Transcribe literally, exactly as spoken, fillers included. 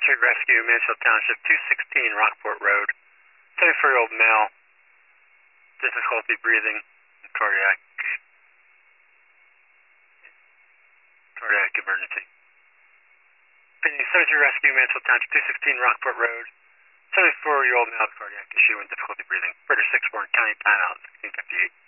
Street Rescue, Mansfield Township, two sixteen Rockport Road. seventy-four-year-old male, difficulty breathing, cardiac, cardiac emergency. seventy-three Rescue, Mansfield Township, two sixteen Rockport Road. seventy-four-year-old male, cardiac issue and difficulty breathing. British six Warren County, timeout, sixteen fifty-eight.